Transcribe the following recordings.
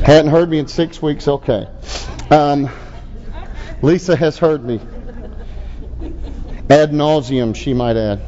Hadn't heard me in 6 weeks. Okay. Lisa has heard me. Ad nauseum, she might add.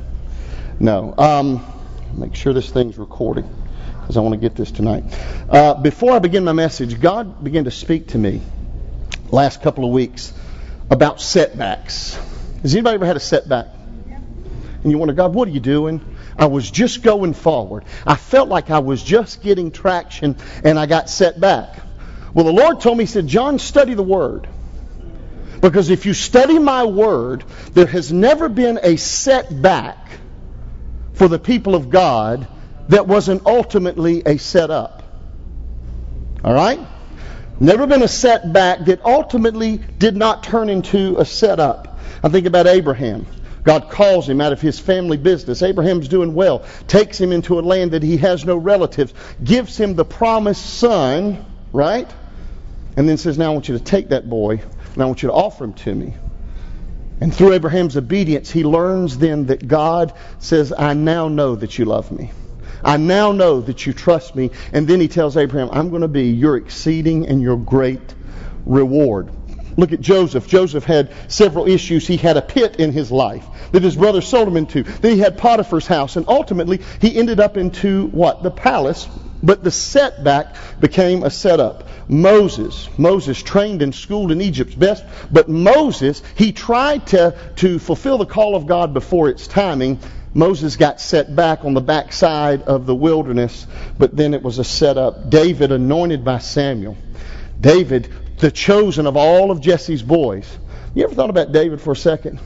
No. Make sure this thing's recording, because I want to get this tonight. Before I begin my message, God began to speak to me last couple of weeks about setbacks. Has anybody ever had a setback? And you wonder, God, what are you doing? I was just going forward. I felt like I was just getting traction, and I got set back. Well, the Lord told me, He said, John, study the Word. Because if you study my Word, there has never been a setback for the people of God that wasn't ultimately a setup. All right? Never been a setback that ultimately did not turn into a setup. I think about Abraham. God calls him out of his family business. Abraham's doing well. Takes him into a land that he has no relatives. Gives him the promised son, right? And then says, now I want you to take that boy and I want you to offer him to me. And through Abraham's obedience, he learns then that God says, I now know that you love me. I now know that you trust me. And then he tells Abraham, I'm going to be your exceeding and your great reward. Look at Joseph. Joseph had several issues. He had a pit in his life that his brother sold him into. Then he had Potiphar's house. And ultimately, he ended up into what? The palace. But the setback became a setup. Moses trained and schooled in Egypt's best. But Moses, he tried to fulfill the call of God before its timing. Moses got set back on the backside of the wilderness. But then it was a setup. David, anointed by Samuel. David, the chosen of all of Jesse's boys. You ever thought about David for a second?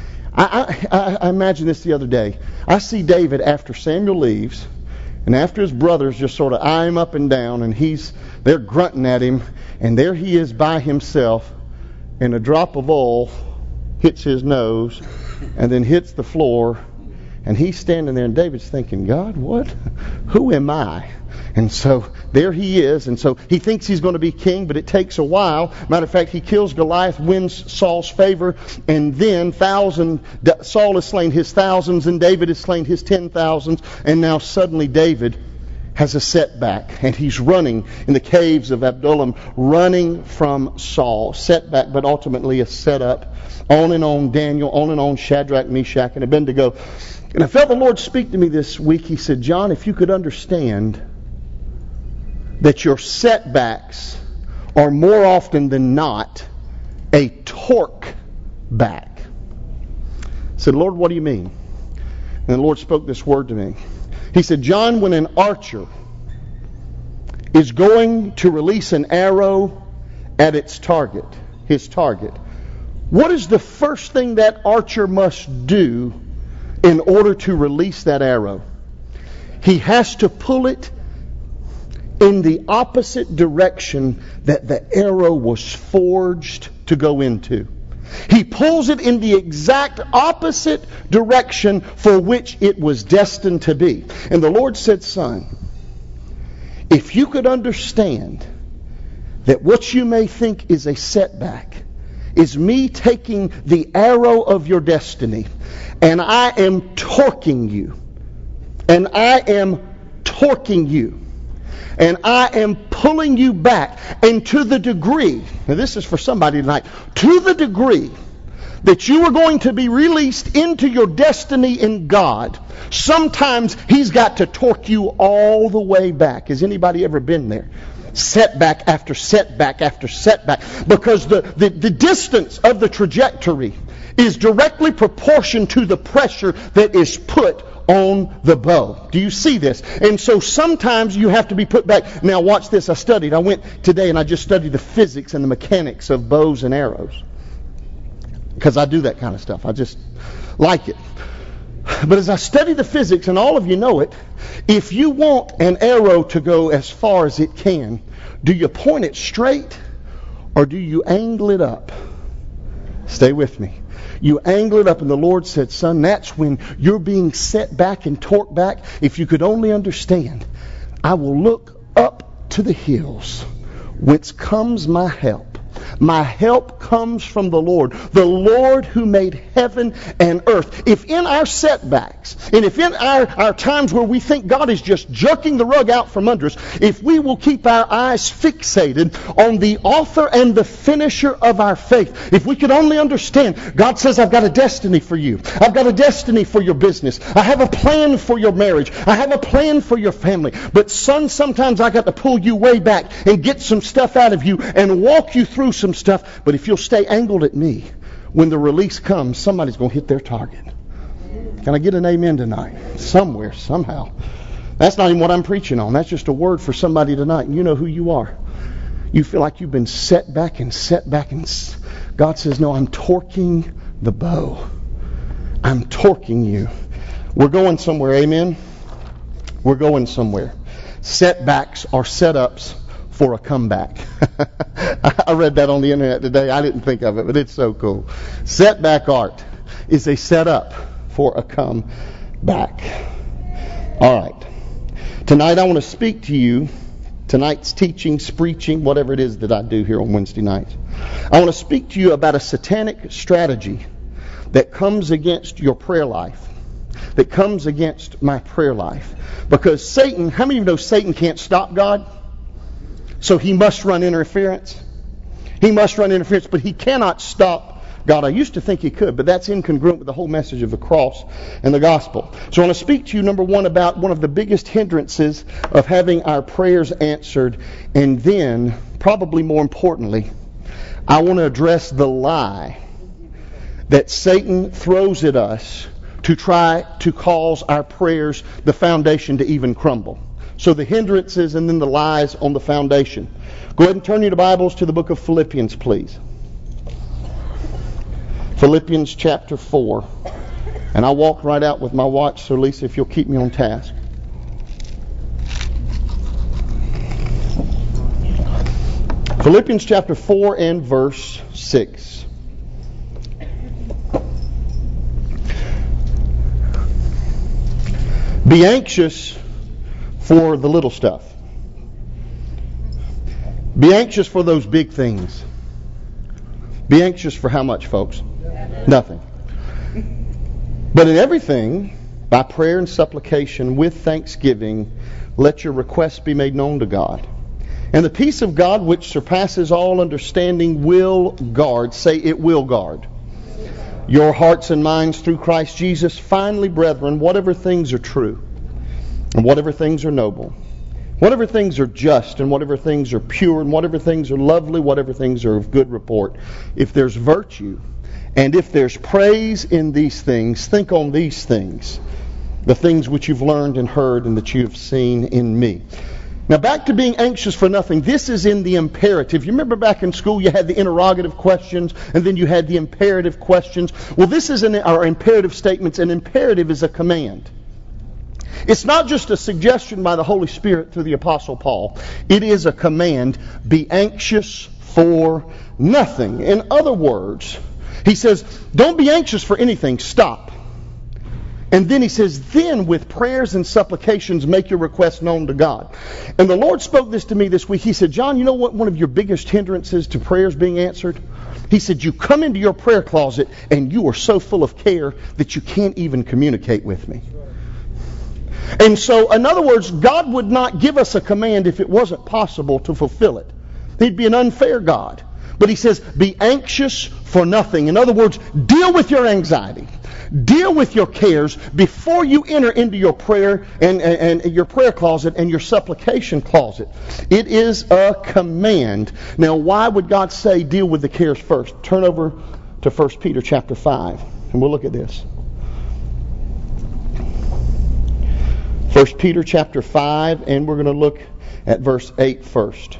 I imagined this the other day. I see David after Samuel leaves, and after his brothers just sort of eye him up and down, and they're grunting at him, and there he is by himself, and a drop of oil hits his nose, and then hits the floor, and he's standing there, and David's thinking, God, what? Who am I? And so there he is, and so he thinks he's going to be king, but it takes a while. Matter of fact, he kills Goliath, wins Saul's favor, and then Saul has slain his thousands, and David has slain his 10,000s, and now suddenly David has a setback, and he's running in the caves of Adullam, running from Saul. Setback, but ultimately a setup. On and on, Daniel, on and on, Shadrach, Meshach, and Abednego. And I felt the Lord speak to me this week. He said, John, if you could understand that your setbacks are more often than not a torque back. I said, Lord, what do you mean? And the Lord spoke this word to me. He said, John, when an archer is going to release an arrow at its target, his target, what is the first thing that archer must do in order to release that arrow? He has to pull it in the opposite direction that the arrow was forged to go into. He pulls it in the exact opposite direction for which it was destined to be. And the Lord said, son, if you could understand that what you may think is a setback is me taking the arrow of your destiny, and I am torquing you, and I am torquing you, and I am pulling you back. And to the degree, now this is for somebody tonight, to the degree that you are going to be released into your destiny in God, sometimes He's got to torque you all the way back. Has anybody ever been there? Setback after setback after setback. Because the distance of the trajectory is directly proportional to the pressure that is put on the bow. Do you see this? And so sometimes you have to be put back. Now watch this. I went today and I just studied the physics and the mechanics of bows and arrows. Because I do that kind of stuff. I just like it. But as I study the physics, and all of you know it, if you want an arrow to go as far as it can, do you point it straight or do you angle it up? Stay with me. You angle it up, and the Lord said, son, that's when you're being set back and torqued back. If you could only understand, I will look up to the hills, whence comes my help. My help comes from the Lord who made heaven and earth. If in our setbacks, and if in our times where we think God is just jerking the rug out from under us, if we will keep our eyes fixated on the author and the finisher of our faith, if we could only understand, God says, I've got a destiny for you. I've got a destiny for your business. I have a plan for your marriage. I have a plan for your family. But son, sometimes I got to pull you way back and get some stuff out of you and walk you through some stuff. But if you'll stay angled at me, when the release comes, somebody's going to hit their target. Can I get an amen tonight? Somewhere, somehow. That's not even what I'm preaching on. That's just a word for somebody tonight. And you know who you are. You feel like you've been set back. And God says, no, I'm torquing the bow. I'm torquing you. We're going somewhere, amen? We're going somewhere. Setbacks are setups for a comeback. I read that on the internet today. I didn't think of it, but it's so cool. Setback art is a setup for a comeback. All right. Tonight I want to speak to you. Tonight's teaching, preaching, whatever it is that I do here on Wednesday nights. I want to speak to you about a satanic strategy that comes against your prayer life. That comes against my prayer life. Because Satan, how many of you know Satan can't stop God? So he must run interference. He must run interference, but he cannot stop God. I used to think he could, but that's incongruent with the whole message of the cross and the gospel. So I want to speak to you, number one, about one of the biggest hindrances of having our prayers answered. And then, probably more importantly, I want to address the lie that Satan throws at us to try to cause our prayers, the foundation, to even crumble. So the hindrances and then the lies on the foundation. Go ahead and turn your Bibles to the book of Philippians, please. Philippians chapter 4. And I walked right out with my watch, so Lisa, if you'll keep me on task. Philippians chapter 4 and verse 6. Be anxious for the little stuff. Be anxious for those big things. Be anxious for how much, folks? Nothing. But in everything, by prayer and supplication, with thanksgiving, let your requests be made known to God. And the peace of God, which surpasses all understanding, will guard, say it will guard, your hearts and minds through Christ Jesus. Finally, brethren, whatever things are true, and whatever things are noble, whatever things are just, and whatever things are pure, and whatever things are lovely, whatever things are of good report, if there's virtue, and if there's praise in these things, think on these things, the things which you've learned and heard and that you have seen in me. Now back to being anxious for nothing. This is in the imperative. You remember back in school you had the interrogative questions and then you had the imperative questions. Well, this is in our imperative statements. An imperative is a command. It's not just a suggestion by the Holy Spirit through the Apostle Paul. It is a command. Be anxious for nothing. In other words, he says, don't be anxious for anything. Stop. And then he says, then with prayers and supplications, make your requests known to God. And the Lord spoke this to me this week. He said, John, you know what one of your biggest hindrances to prayers being answered? He said, you come into your prayer closet and you are so full of care that you can't even communicate with me. And so, in other words, God would not give us a command if it wasn't possible to fulfill it. He'd be an unfair God. But he says, be anxious for nothing. In other words, deal with your anxiety. Deal with your cares before you enter into your prayer and your prayer closet and your supplication closet. It is a command. Now, why would God say deal with the cares first? Turn over to 1 Peter chapter 5, and we'll look at this. 1 Peter chapter 5, and we're going to look at verse 8 first.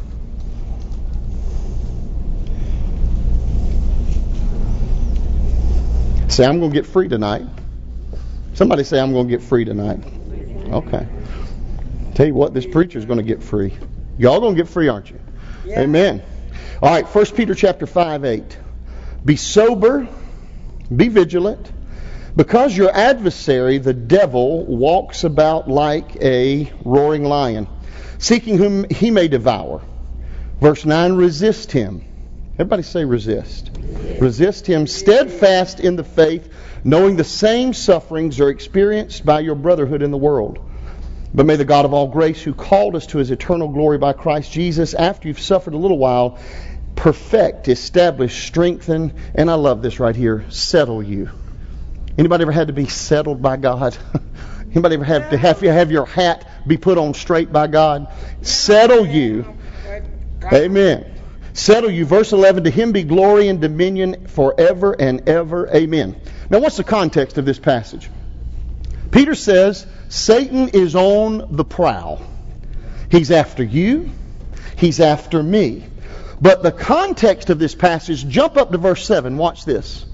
Say, I'm going to get free tonight. Somebody say, I'm going to get free tonight. Okay. Tell you what, this preacher's going to get free. Y'all going to get free, aren't you? Yeah. Amen. All right, 1 Peter chapter 5, 8. Be sober, be vigilant, because your adversary, the devil, walks about like a roaring lion, seeking whom he may devour. Verse 9, resist him. Everybody say resist. Resist him, steadfast in the faith, knowing the same sufferings are experienced by your brotherhood in the world. But may the God of all grace, who called us to his eternal glory by Christ Jesus, after you've suffered a little while, perfect, establish, strengthen, and I love this right here, settle you. Anybody ever had to be settled by God? Anybody ever have to have your hat be put on straight by God? Settle you. Amen. Settle you. Verse 11, to him be glory and dominion forever and ever. Amen. Now what's the context of this passage? Peter says Satan is on the prowl. He's after you. He's after me. But the context of this passage, jump up to verse 7. Watch this.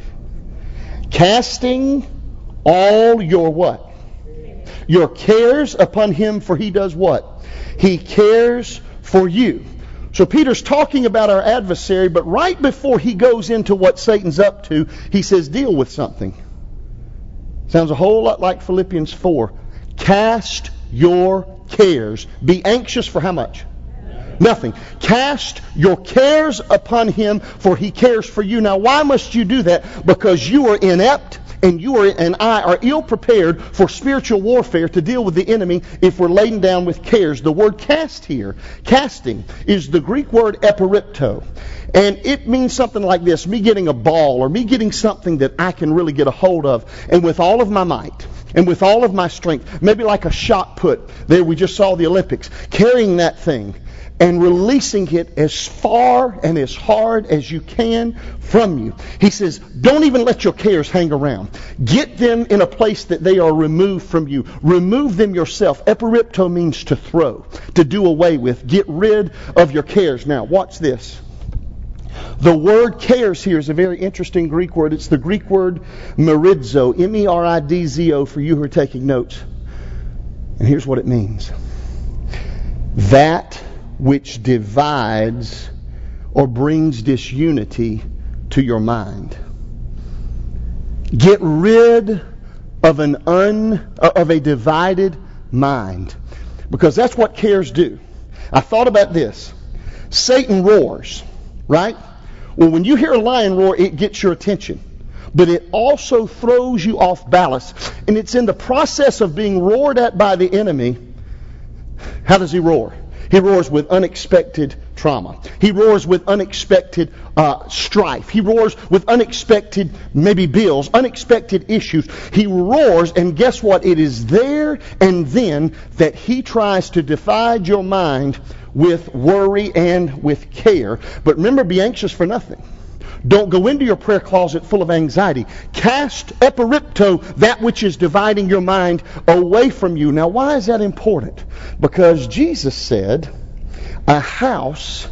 Casting all your what? Your cares upon him, for he does what? He cares for you. So Peter's talking about our adversary, but right before he goes into what Satan's up to, he says, deal with something. Sounds a whole lot like Philippians 4. Cast your cares. Be anxious for how much? Nothing. Cast your cares upon him, for he cares for you. Now, why must you do that? Because you are inept, and you and I are ill prepared for spiritual warfare to deal with the enemy if we're laden down with cares. The word cast here, casting, is the Greek word epiripto. And it means something like this, me getting a ball or me getting something that I can really get a hold of. And with all of my might and with all of my strength, maybe like a shot put. There we just saw the Olympics. Carrying that thing and releasing it as far and as hard as you can from you. He says, don't even let your cares hang around. Get them in a place that they are removed from you. Remove them yourself. Epiripto means to throw, to do away with. Get rid of your cares. Now, watch this. The word cares here is a very interesting Greek word. It's the Greek word meridzo, M-E-R-I-D-Z-O, for you who are taking notes. And here's what it means. That which divides or brings disunity to your mind. Get rid of a divided mind, because that's what cares do. I thought about this. Satan roars, right? Well, when you hear a lion roar, it gets your attention. But it also throws you off balance. And it's in the process of being roared at by the enemy. How does he roar? He roars with unexpected trauma. He roars with unexpected strife. He roars with unexpected, maybe bills, unexpected issues. He roars, and guess what? It is there and then that he tries to divide your mind with worry and with care. But remember, be anxious for nothing. Don't go into your prayer closet full of anxiety. Cast epiripto, that which is dividing your mind, away from you. Now, why is that important? Because Jesus said, a house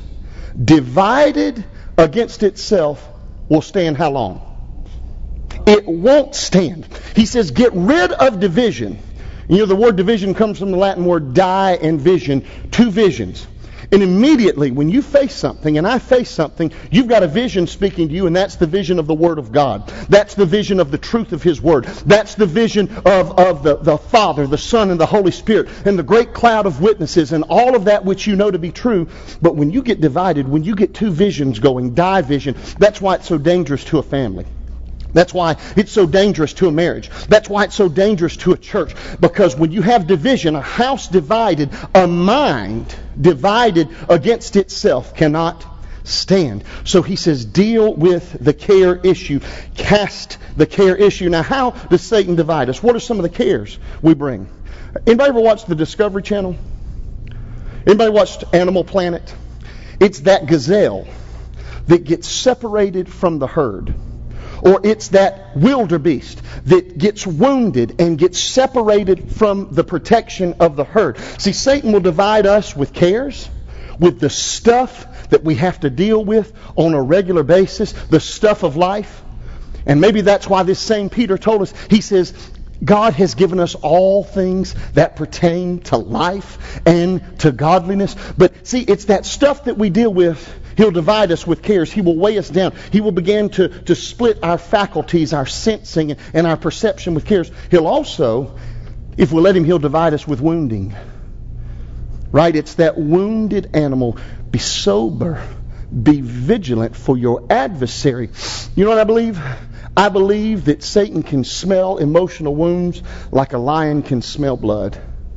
divided against itself will stand how long? It won't stand. He says, get rid of division. You know, the word division comes from the Latin word die and vision, two visions. And immediately when you face something, and I face something, you've got a vision speaking to you, and that's the vision of the Word of God. That's the vision of the truth of His Word. That's the vision of the Father, the Son, and the Holy Spirit, and the great cloud of witnesses, and all of that which you know to be true. But when you get divided, when you get two visions going, division, that's why it's so dangerous to a family. That's why it's so dangerous to a marriage. That's why it's so dangerous to a church. Because when you have division, a house divided, a mind divided against itself cannot stand. So he says, deal with the care issue. Cast the care issue. Now, how does Satan divide us? What are some of the cares we bring? Anybody ever watched the Discovery Channel? Anybody watched Animal Planet? It's that gazelle that gets separated from the herd. Or it's that wildebeest that gets wounded and gets separated from the protection of the herd. See, Satan will divide us with cares, with the stuff that we have to deal with on a regular basis, the stuff of life. And maybe that's why this same Peter told us, he says, God has given us all things that pertain to life and to godliness. But see, it's that stuff that we deal with. He'll divide us with cares. He will weigh us down. He will begin to split our faculties, our sensing, and our perception with cares. He'll also, if we let him, he'll divide us with wounding. Right? It's that wounded animal. Be sober. be vigilant, for your adversary. You know what I believe? I believe that Satan can smell emotional wounds like a lion can smell blood.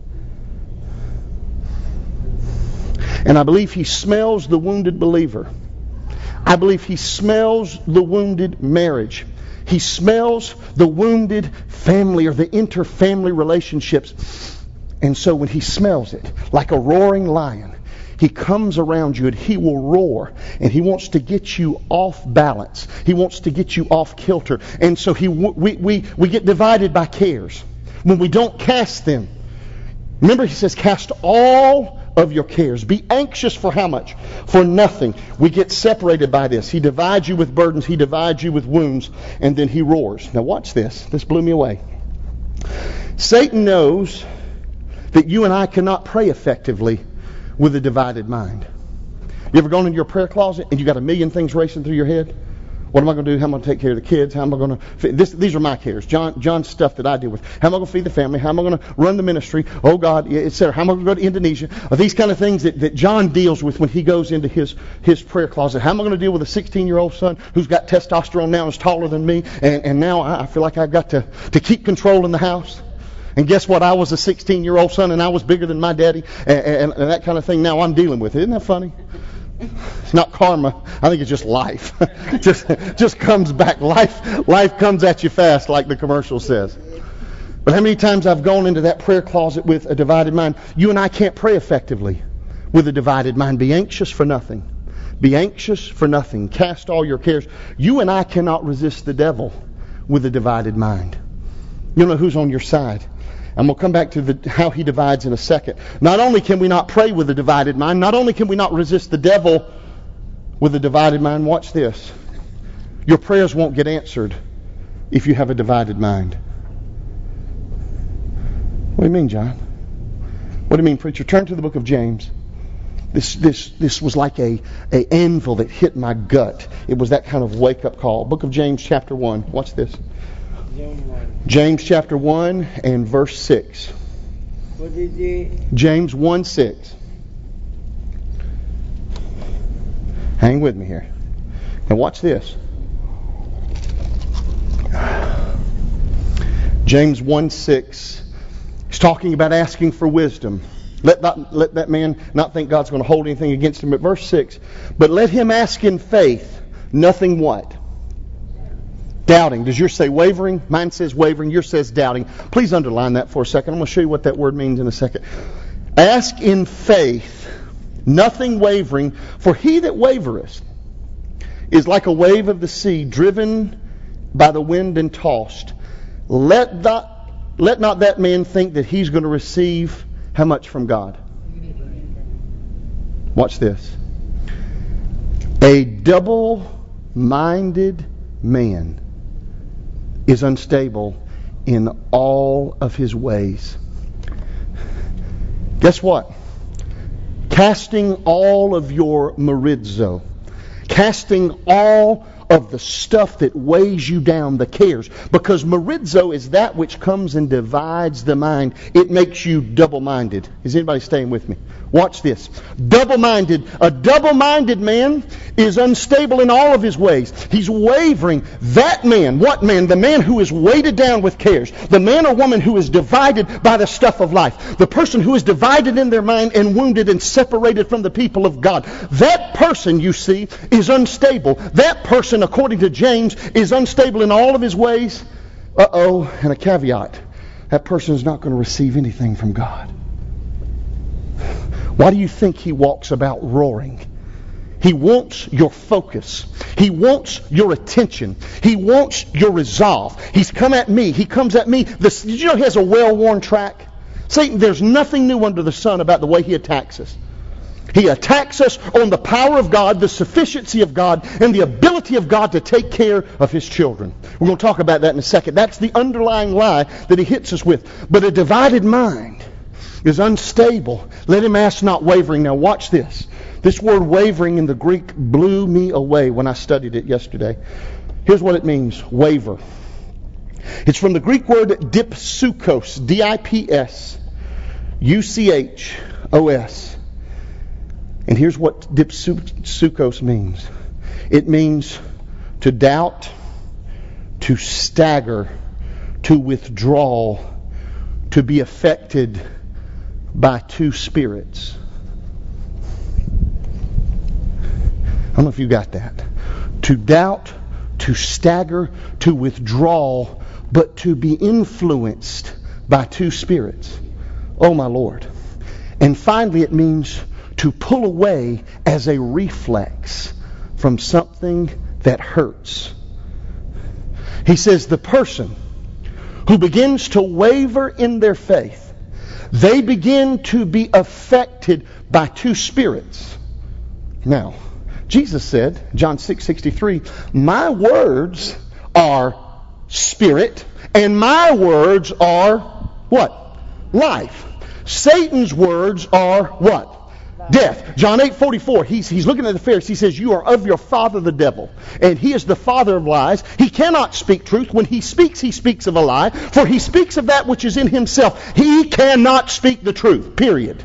And I believe he smells the wounded believer. I believe he smells the wounded marriage. He smells the wounded family or the inter-family relationships. And so when he smells it, like a roaring lion, he comes around you and he will roar. And he wants to get you off balance. He wants to get you off kilter. And so we get divided by cares when we don't cast them. Remember, he says, cast all of your cares. Be anxious for how much? For nothing. We get separated by this. He divides you with burdens. He divides you with wounds. And then he roars. Now watch this. This blew me away. Satan knows that you and I cannot pray effectively with a divided mind. You ever gone into your prayer closet and you got a million things racing through your head? What am I going to do? How am I going to take care of the kids? How am I going to... These are my cares. John's stuff that I deal with. How am I going to feed the family? How am I going to run the ministry? Oh God, etc. How am I going to go to Indonesia? These kind of things that John deals with when he goes into his prayer closet. How am I going to deal with a 16-year-old son who's got testosterone now and is taller than me? And now I feel like I've got to keep control in the house. And guess what? I was a 16-year-old son and I was bigger than my daddy and that kind of thing. Now I'm dealing with it. Isn't that funny? It's not karma. I think it's just life. just comes back. Life comes at you fast, like the commercial says. But how many times I've gone into that prayer closet with a divided mind? You and I can't pray effectively with a divided mind. Be anxious for nothing. Be anxious for nothing. Cast all your cares. You and I cannot resist the devil with a divided mind. You know who's on your side. And we'll come back to how he divides in a second. Not only can we not pray with a divided mind, not only can we not resist the devil with a divided mind, watch this. Your prayers won't get answered if you have a divided mind. What do you mean, John? What do you mean, preacher? Turn to the book of James. This was like a anvil that hit my gut. It was that kind of wake-up call. Book of James, chapter 1. Watch this. James chapter 1 and verse 6. What did you? James 1:6. Hang with me here. Now watch this. James 1:6. He's talking about asking for wisdom. Let that man not think God's going to hold anything against him. But verse 6. But let him ask in faith, nothing what? Doubting. Does yours say wavering? Mine says wavering. Yours says doubting. Please underline that for a second. I'm going to show you what that word means in a second. Ask in faith, nothing wavering, for he that wavereth is like a wave of the sea, driven by the wind and tossed. Let not that man think that he's going to receive how much from God? Watch this. A double-minded man is unstable in all of his ways. Guess what? Casting all of your marizo, casting all of the stuff that weighs you down, the cares. Because marizo is that which comes and divides the mind. It makes you double-minded. Is anybody staying with me? Watch this. Double-minded. A double-minded man is unstable in all of his ways. He's wavering. That man, what man? The man who is weighted down with cares. The man or woman who is divided by the stuff of life. The person who is divided in their mind and wounded and separated from the people of God. That person, you see, is unstable. That person, according to James, is unstable in all of his ways. And a caveat. That person is not going to receive anything from God. Why do you think he walks about roaring? He wants your focus. He wants your attention. He wants your resolve. He's come at me. He comes at me. Did you know he has a well-worn track? Satan, there's nothing new under the sun about the way he attacks us. He attacks us on the power of God, the sufficiency of God, and the ability of God to take care of His children. We're going to talk about that in a second. That's the underlying lie that he hits us with. But a divided mind is unstable. Let him ask not wavering. Now watch this. This word wavering in the Greek blew me away when I studied it yesterday. Here's what it means, waver. It's from the Greek word dipsukos, D-I-P-S-U-C-H-O-S. And here's what dipsukos means. It means to doubt, to stagger, to withdraw, to be affected by two spirits. I don't know if you got that. To doubt, to stagger, to withdraw, but to be influenced by two spirits. Oh my Lord. And finally it means to pull away as a reflex from something that hurts. He says the person who begins to waver in their faith, they begin to be affected by two spirits. Now, Jesus said, John 6:63, my words are spirit, and my words are what? Life. Satan's words are what? Death. John 8:44, he's looking at the Pharisees. He says, you are of your father the devil, and he is the father of lies. He cannot speak truth. When he speaks of a lie, for he speaks of that which is in himself. He cannot speak the truth. Period.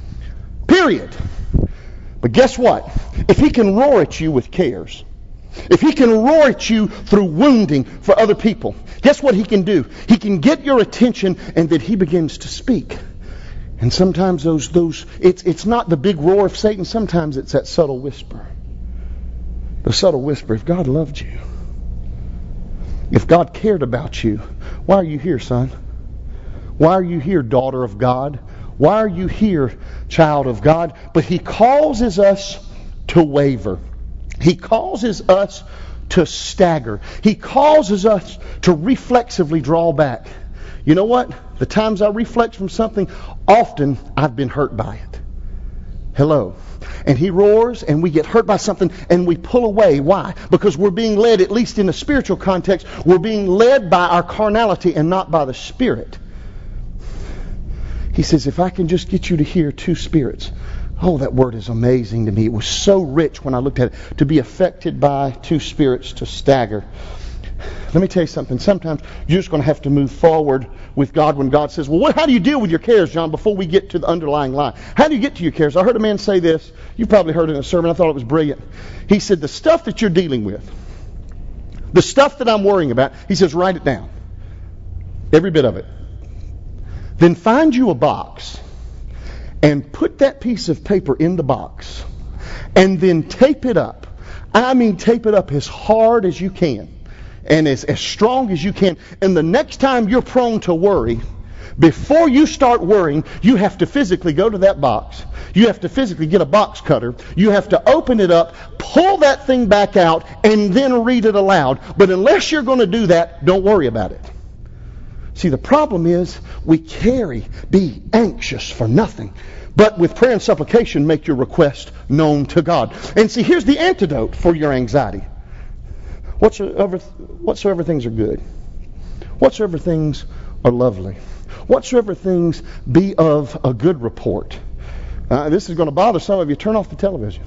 But guess what? If he can roar at you with cares, if he can roar at you through wounding for other people, guess what he can do? He can get your attention, and then he begins to speak. And sometimes it's not the big roar of Satan. Sometimes it's that subtle whisper. The subtle whisper. If God loved you, if God cared about you, why are you here, son? Why are you here, daughter of God? Why are you here, child of God? But he causes us to waver. He causes us to stagger. He causes us to reflexively draw back. You know what? The times I reflex from something, often I've been hurt by it. Hello. And he roars, and we get hurt by something, and we pull away. Why? Because we're being led, at least in a spiritual context, we're being led by our carnality and not by the Spirit. He says, if I can just get you to hear two spirits. Oh, that word is amazing to me. It was so rich when I looked at it. To be affected by two spirits, to stagger. Let me tell you something. Sometimes you're just going to have to move forward with God when God says, well, how do you deal with your cares, John, before we get to the underlying lie? How do you get to your cares? I heard a man say this. You probably heard it in a sermon. I thought it was brilliant. He said, the stuff that you're dealing with, the stuff that I'm worrying about, he says, write it down. Every bit of it. Then find you a box and put that piece of paper in the box and then tape it up. I mean, tape it up as hard as you can and as strong as you can. And the next time you're prone to worry, before you start worrying, you have to physically go to that box. You have to physically get a box cutter. You have to open it up, pull that thing back out, and then read it aloud. But unless you're going to do that, don't worry about it. See, the problem is we be anxious for nothing. But with prayer and supplication, make your request known to God. And see, here's the antidote for your anxiety. Whatsoever things are good. Whatsoever things are lovely. Whatsoever things be of a good report. This is going to bother some of you. Turn off the television.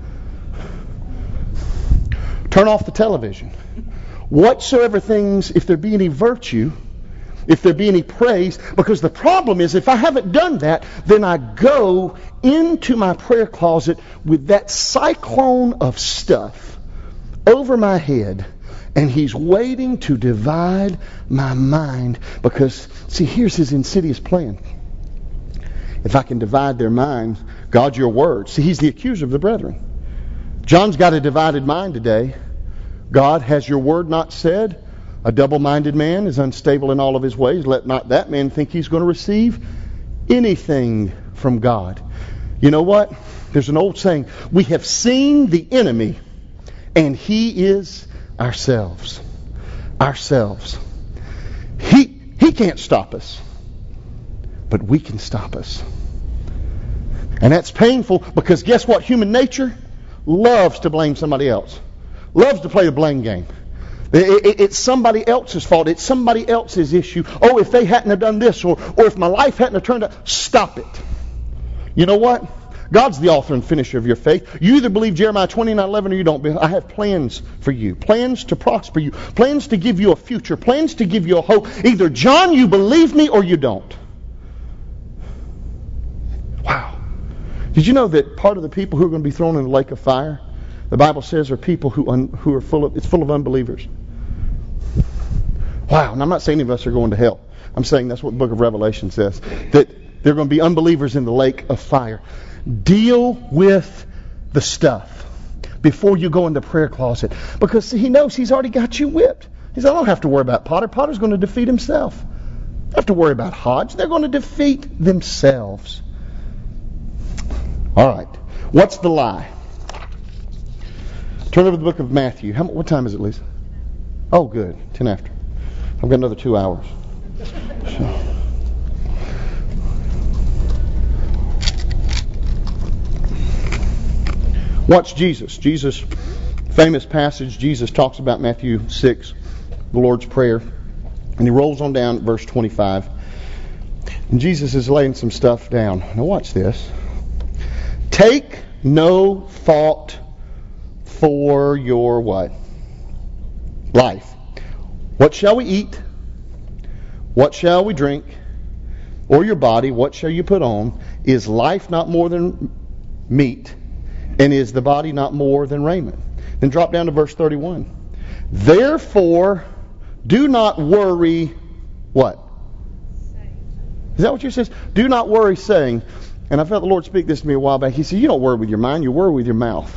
Turn off the television. Whatsoever things, if there be any virtue, if there be any praise, because the problem is if I haven't done that, then I go into my prayer closet with that cyclone of stuff over my head, and he's waiting to divide my mind. Because, see, here's his insidious plan. If I can divide their minds, God's your word. See, he's the accuser of the brethren. John's got a divided mind today. God, has your word not said? A double-minded man is unstable in all of his ways. Let not that man think he's going to receive anything from God. You know what? There's an old saying, we have seen the enemy, and he is ourselves. Ourselves. He can't stop us, but we can stop us. And that's painful, because guess what? Human nature loves to blame somebody else. Loves to play the blame game. It's somebody else's fault. It's somebody else's issue. Oh, if they hadn't have done this, or if my life hadn't have turned out. Stop it. You know what? God's the author and finisher of your faith. You either believe Jeremiah 29:11 or you don't. I have plans for you. Plans to prosper you. Plans to give you a future. Plans to give you a hope. Either, John, you believe me or you don't. Wow. Did you know that part of the people who are going to be thrown in the lake of fire, the Bible says, are people who are full of unbelievers? Wow, and I'm not saying any of us are going to hell. I'm saying that's what the book of Revelation says, that there are going to be unbelievers in the lake of fire. Deal with the stuff before you go in the prayer closet. Because see, he knows he's already got you whipped. He says, I don't have to worry about Potter. Potter's going to defeat himself. I don't have to worry about Hodge. They're going to defeat themselves. All right. What's the lie? Turn over to the book of Matthew. What time is it, Lisa? Oh, good. 10 after. I've got another 2 hours. So. Watch Jesus. Jesus, famous passage. Jesus talks about Matthew 6, the Lord's Prayer. And he rolls on down at verse 25. And Jesus is laying some stuff down. Now watch this. Take no thought for your what? Life. What shall we eat? What shall we drink? Or your body, what shall you put on? Is life not more than meat? And is the body not more than raiment? Then drop down to verse 31. Therefore, do not worry, what? Is that what you says? Do not worry, saying, and I felt the Lord speak this to me a while back. He said, you don't worry with your mind, you worry with your mouth.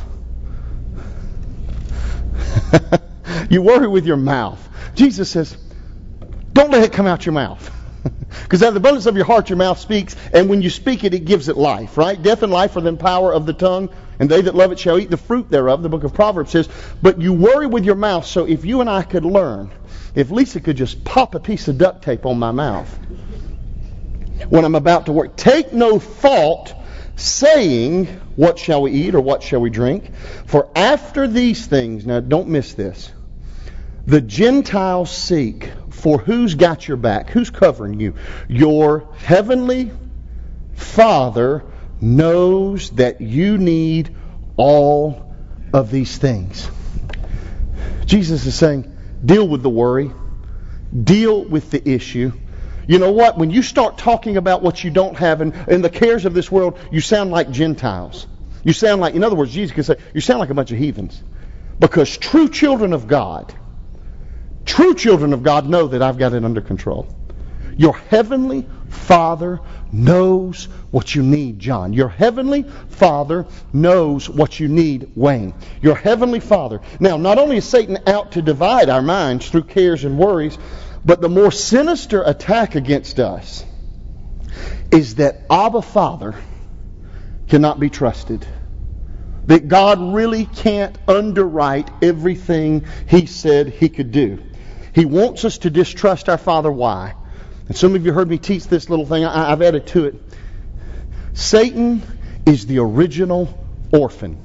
You worry with your mouth. Jesus says, don't let it come out your mouth. Because out of the abundance of your heart, your mouth speaks, and when you speak it, it gives it life, right? Death and life are the power of the tongue, and they that love it shall eat the fruit thereof, the book of Proverbs says. But you worry with your mouth, so if you and I could learn, if Lisa could just pop a piece of duct tape on my mouth when I'm about to work, take no thought, saying, what shall we eat, or what shall we drink? For after these things, now don't miss this, the Gentiles seek. For who's got your back? Who's covering you? Your heavenly Father knows that you need all of these things. Jesus is saying, deal with the worry. Deal with the issue. You know what? When you start talking about what you don't have and the cares of this world, you sound like Gentiles. You sound like, in other words, Jesus could say, you sound like a bunch of heathens. Because true children of God know that I've got it under control. Your heavenly Father knows what you need, John. Your heavenly Father knows what you need, Wayne. Your heavenly Father. Now, not only is Satan out to divide our minds through cares and worries, but the more sinister attack against us is that Abba Father cannot be trusted. That God really can't underwrite everything He said He could do. He wants us to distrust our Father. Why? And some of you heard me teach this little thing. I've added to it. Satan is the original orphan.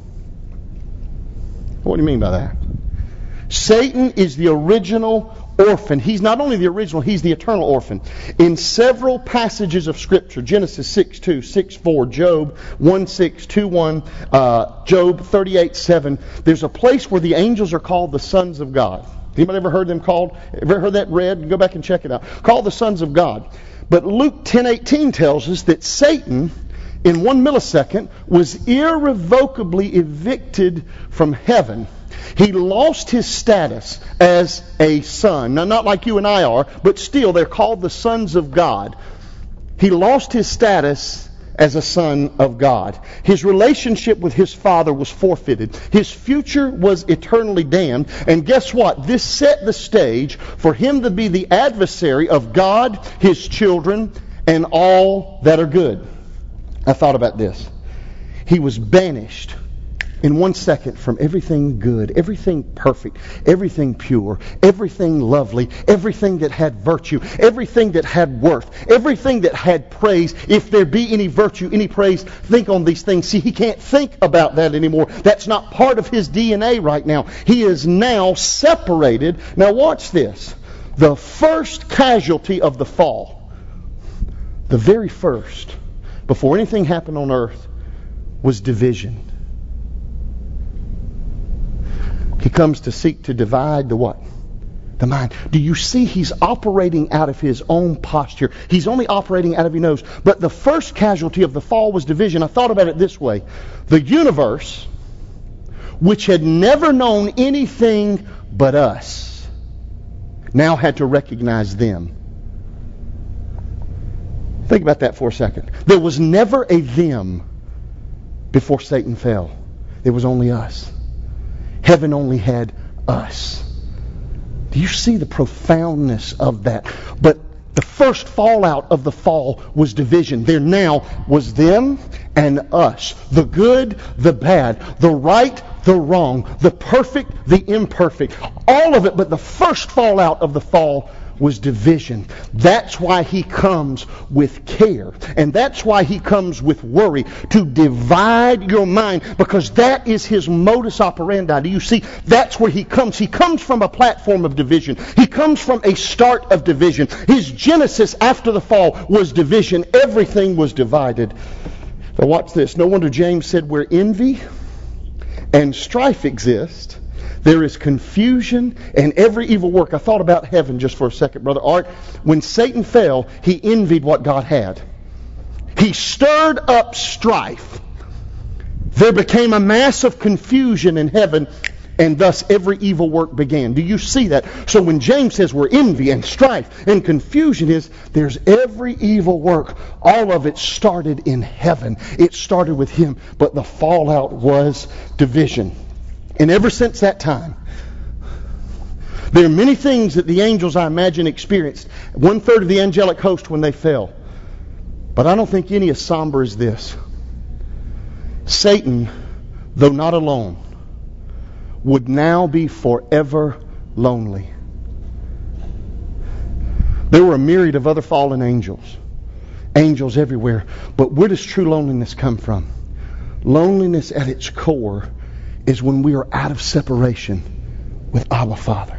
What do you mean by that? Satan is the original orphan. He's not only the original, he's the eternal orphan. In several passages of Scripture, Genesis 6:2, 6:4, Job 1:6, 2:1, Job 38:7, there's a place where the angels are called the sons of God. Anybody ever heard them called? Ever heard that read? Go back and check it out. Called the sons of God. But Luke 10:18 tells us that Satan, in 1 millisecond, was irrevocably evicted from heaven. He lost his status as a son. Now, not like you and I are, but still, they're called the sons of God. He lost his status as a son of God. His relationship with his Father was forfeited. His future was eternally damned. And guess what? This set the stage for him to be the adversary of God, His children, and all that are good. I thought about this. He was banished in 1 second from everything good, everything perfect, everything pure, everything lovely, everything that had virtue, everything that had worth, everything that had praise. If there be any virtue, any praise, think on these things. See, he can't think about that anymore. That's not part of his DNA right now. He is now separated. Now watch this. The first casualty of the fall, the very first, before anything happened on earth, was division. He comes to seek to divide the what? The mind. Do you see he's operating out of his own posture? He's only operating out of his nose. But the first casualty of the fall was division. I thought about it this way. The universe, which had never known anything but us, now had to recognize them. Think about that for a second. There was never a them before Satan fell. There was only us. Heaven only had us. Do you see the profoundness of that? But the first fallout of the fall was division. There now was them and us. The good, the bad, the right, the wrong, the perfect, the imperfect. All of it, but the first fallout of the fall was division. That's why he comes with care. And that's why he comes with worry. To divide your mind. Because that is his modus operandi. Do you see? That's where he comes. He comes from a platform of division. He comes from a start of division. His genesis after the fall was division. Everything was divided. Now watch this. No wonder James said where envy and strife exist, there is confusion and every evil work. I thought about heaven just for a second, Brother Art. When Satan fell, he envied what God had. He stirred up strife. There became a mass of confusion in heaven, and thus every evil work began. Do you see that? So when James says where envy and strife and confusion is, there's every evil work. All of it started in heaven. It started with him, but the fallout was division. And ever since that time, there are many things that the angels, I imagine, experienced. 1/3 of the angelic host when they fell. But I don't think any as somber as this. Satan, though not alone, would now be forever lonely. There were a myriad of other fallen angels. Angels everywhere. But where does true loneliness come from? Loneliness at its core is when we are out of separation with Abba Father.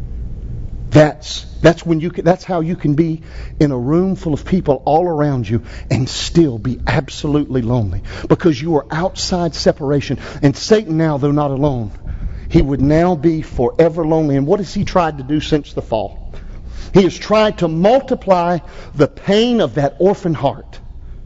That's how you can be in a room full of people all around you and still be absolutely lonely, because you are outside separation. And Satan now, though not alone, he would now be forever lonely. And what has he tried to do since the fall? He has tried to multiply the pain of that orphan heart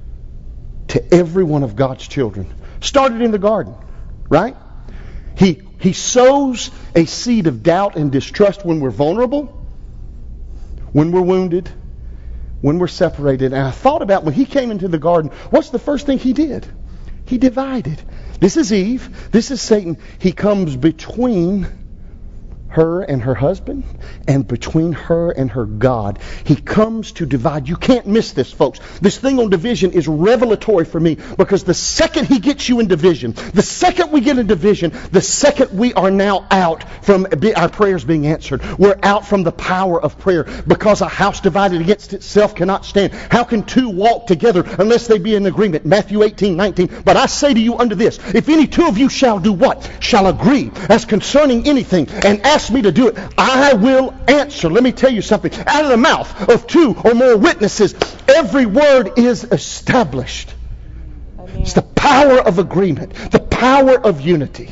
to every one of God's children. Started in the garden, right? He sows a seed of doubt and distrust when we're vulnerable, when we're wounded, when we're separated. And I thought about when he came into the garden, what's the first thing he did? He divided. This is Eve. This is Satan. He comes between her and her husband, and between her and her God. He comes to divide. You can't miss this, folks. This thing on division is revelatory for me, because the second he gets you in division, the second we get in division, the second we are now out from our prayers being answered. We're out from the power of prayer, because a house divided against itself cannot stand. How can two walk together unless they be in agreement? Matthew 18:19. But I say to you unto this, if any two of you shall do what? Shall agree as concerning anything, and ask me to do it, I will answer. Let me tell you something. Out of the mouth of two or more witnesses, every word is established. Amen. It's the power of agreement, the power of unity.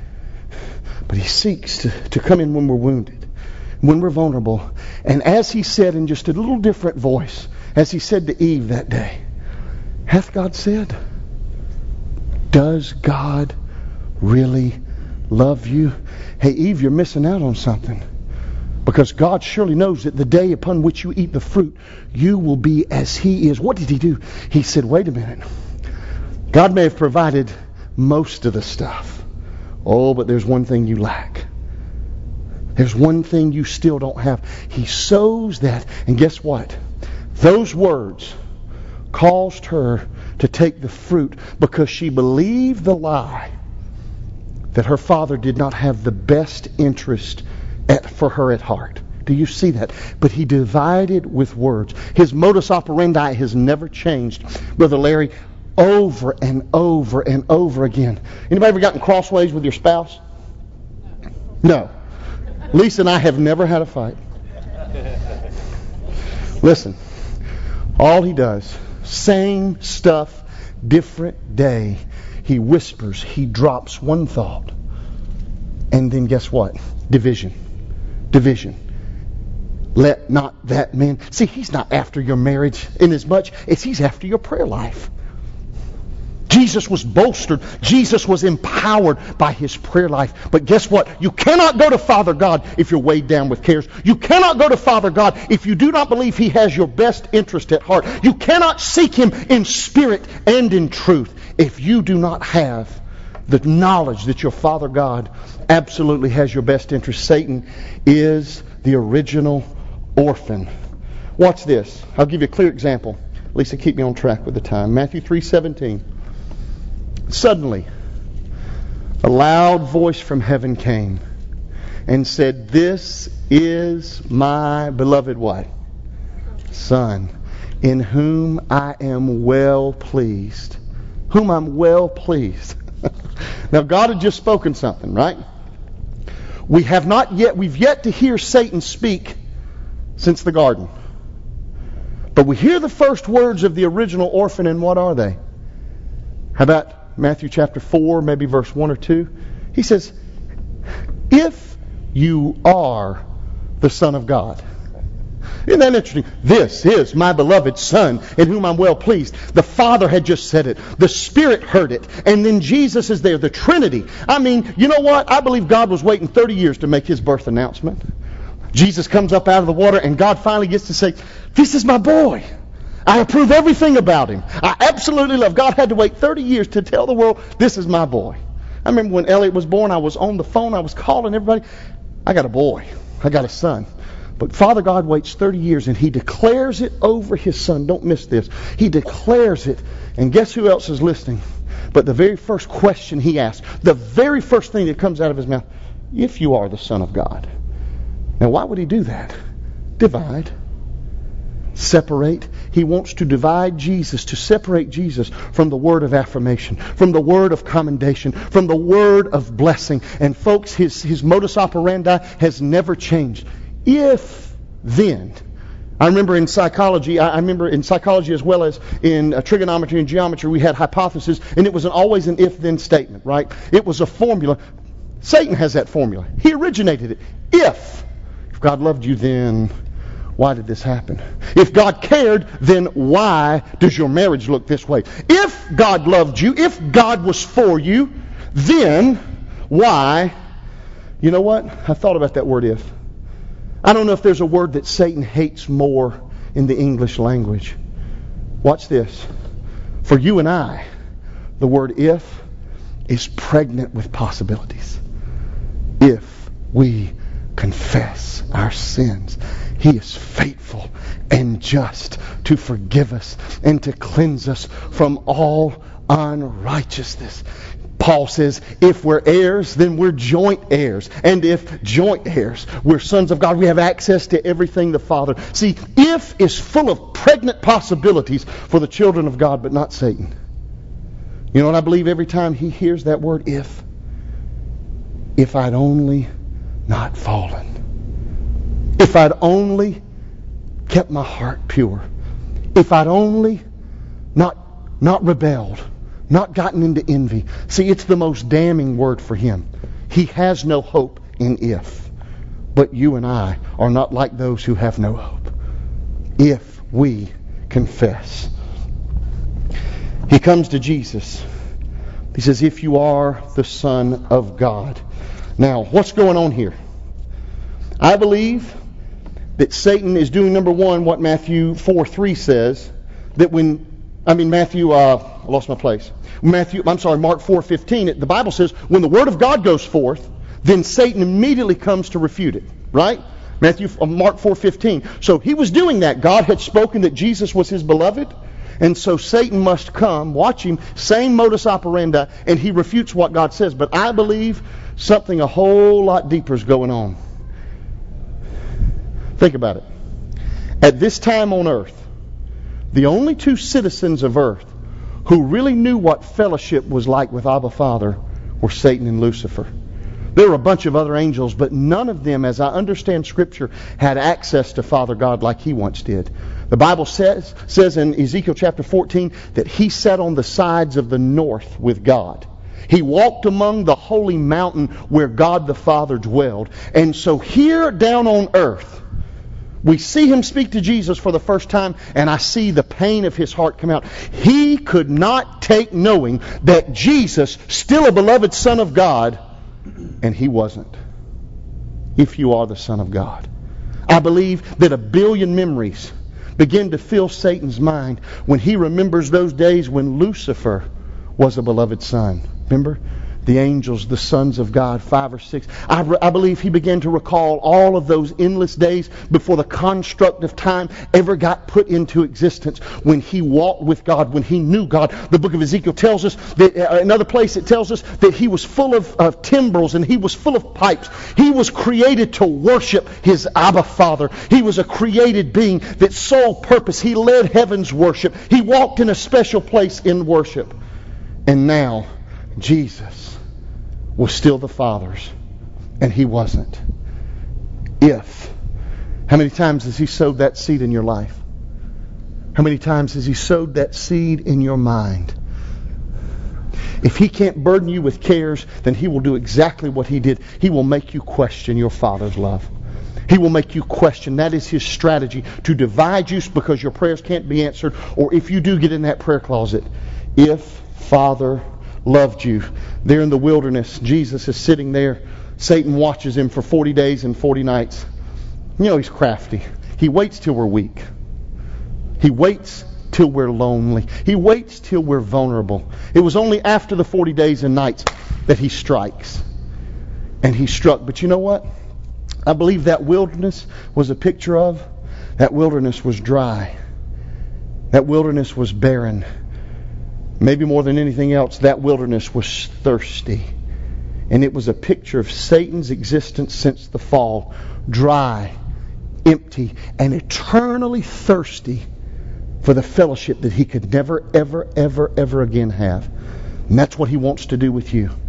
But he seeks to come in when we're wounded, when we're vulnerable. And as he said in just a little different voice, as he said to Eve that day, hath God said? Does God really love you? Hey, Eve, you're missing out on something. Because God surely knows that the day upon which you eat the fruit, you will be as he is. What did he do? He said, wait a minute. God may have provided most of the stuff. Oh, but there's one thing you lack. There's one thing you still don't have. He sows that. And guess what? Those words caused her to take the fruit, because she believed the lie that her father did not have the best interest for her at heart. Do you see that? But he divided with words. His modus operandi has never changed, Brother Larry, over and over and over again. Anybody ever gotten crossways with your spouse? No. Lisa and I have never had a fight. Listen, all he does, same stuff, different day. He whispers, he drops one thought. And then guess what? Division. Division. let not that man... See, he's not after your marriage in as much as he's after your prayer life. Jesus was bolstered. Jesus was empowered by his prayer life. But guess what? You cannot go to Father God if you're weighed down with cares. You cannot go to Father God if you do not believe he has your best interest at heart. You cannot seek him in spirit and in truth if you do not have the knowledge that your Father God absolutely has your best interest. Satan is the original orphan. Watch this. I'll give you a clear example. Lisa, keep me on track with the time. Matthew 3:17. Suddenly, a loud voice from heaven came and said, "This is my beloved what? Son, in whom I am well pleased." Whom I'm well pleased. Now, God had just spoken something, right? We've yet to hear Satan speak since the garden. But we hear the first words of the original orphan, and what are they? How about Matthew chapter 4, maybe verse 1 or 2? He says, "If you are the Son of God." Isn't that interesting? "This is my beloved Son, in whom I'm well pleased." The Father had just said it. The Spirit heard it. And then Jesus is there, the Trinity. I mean, you know what? I believe God was waiting 30 years to make his birth announcement. Jesus comes up out of the water, and God finally gets to say, "This is my boy. I approve everything about him. I absolutely love." God had to wait 30 years to tell the world, "This is my boy." I remember when Elliot was born, I was on the phone, I was calling everybody. I got a boy. I got a son. But Father God waits 30 years, and he declares it over his Son. Don't miss this. He declares it. And guess who else is listening? But the very first question he asks, the very first thing that comes out of his mouth, "If you are the Son of God." Now, why would he do that? Divide. Separate. He wants to divide Jesus, to separate Jesus from the word of affirmation, from the word of commendation, from the word of blessing. And folks, his modus operandi has never changed. If then. I remember in psychology as well as in trigonometry and geometry, we had hypotheses, and it was always an if-then statement, right? It was a formula. Satan has that formula. He originated it. If God loved you, then why did this happen? If God cared, then why does your marriage look this way? If God loved you, if God was for you, then why? You know what? I thought about that word "if." I don't know if there's a word that Satan hates more in the English language. Watch this. For you and I, the word "if" is pregnant with possibilities. If we confess our sins, he is faithful and just to forgive us and to cleanse us from all unrighteousness. Paul says, if we're heirs, then we're joint heirs. And if joint heirs, we're sons of God. We have access to everything the Father. See, if is full of pregnant possibilities for the children of God, but not Satan. You know what I believe every time he hears that word "if"? If I'd only not fallen. If I'd only kept my heart pure. If I'd only not rebelled. Not gotten into envy. See, it's the most damning word for him. He has no hope in "if." But you and I are not like those who have no hope. If we confess. He comes to Jesus. He says, "If you are the Son of God." Now, what's going on here? I believe that Satan is doing, number one, what Matthew 4:3 says. That I lost my place. Mark 4:15. The Bible says, when the Word of God goes forth, then Satan immediately comes to refute it. Right? Mark 4:15. So he was doing that. God had spoken that Jesus was his beloved. And so Satan must come, watch him, same modus operandi, and he refutes what God says. But I believe something a whole lot deeper is going on. Think about it. At this time on earth, the only two citizens of earth who really knew what fellowship was like with Abba Father were Satan and Lucifer. There were a bunch of other angels, but none of them, as I understand Scripture, had access to Father God like he once did. The Bible says in Ezekiel chapter 14 that he sat on the sides of the north with God. He walked among the holy mountain where God the Father dwelled. And so here down on earth, We see him speak to Jesus for the first time, and I see the pain of his heart come out. He could not take knowing that Jesus, still a beloved Son of God, and he wasn't. If you are the Son of God. I believe that 1 billion memories begin to fill Satan's mind when he remembers those days when Lucifer was a beloved son. Remember? The angels, the sons of God, 5 or 6. I believe he began to recall all of those endless days before the construct of time ever got put into existence, when he walked with God, when he knew God. The book of Ezekiel tells us that, another place it tells us that he was full of timbrels and he was full of pipes. He was created to worship his Abba Father. He was a created being that sole purpose. He led heaven's worship. He walked in a special place in worship. And now, Jesus was still the Father's, and he wasn't. How many times has he sowed that seed in your life? How many times has he sowed that seed in your mind? If he can't burden you with cares, then he will do exactly what he did. He will make you question your Father's love. He will make you question. That is his strategy, to divide you because your prayers can't be answered, or if you do get in that prayer closet, if Father loved you. There in the wilderness, Jesus is sitting there. Satan watches him for 40 days and 40 nights. You know, he's crafty. He waits till we're weak. He waits till we're lonely. He waits till we're vulnerable. It was only after the 40 days and nights that he strikes. And he struck. But you know what? I believe that wilderness was a picture of, that wilderness was dry. That wilderness was barren. Maybe more than anything else, that wilderness was thirsty. And it was a picture of Satan's existence since the fall. Dry, empty, and eternally thirsty for the fellowship that he could never, ever, ever, ever again have. And that's what he wants to do with you.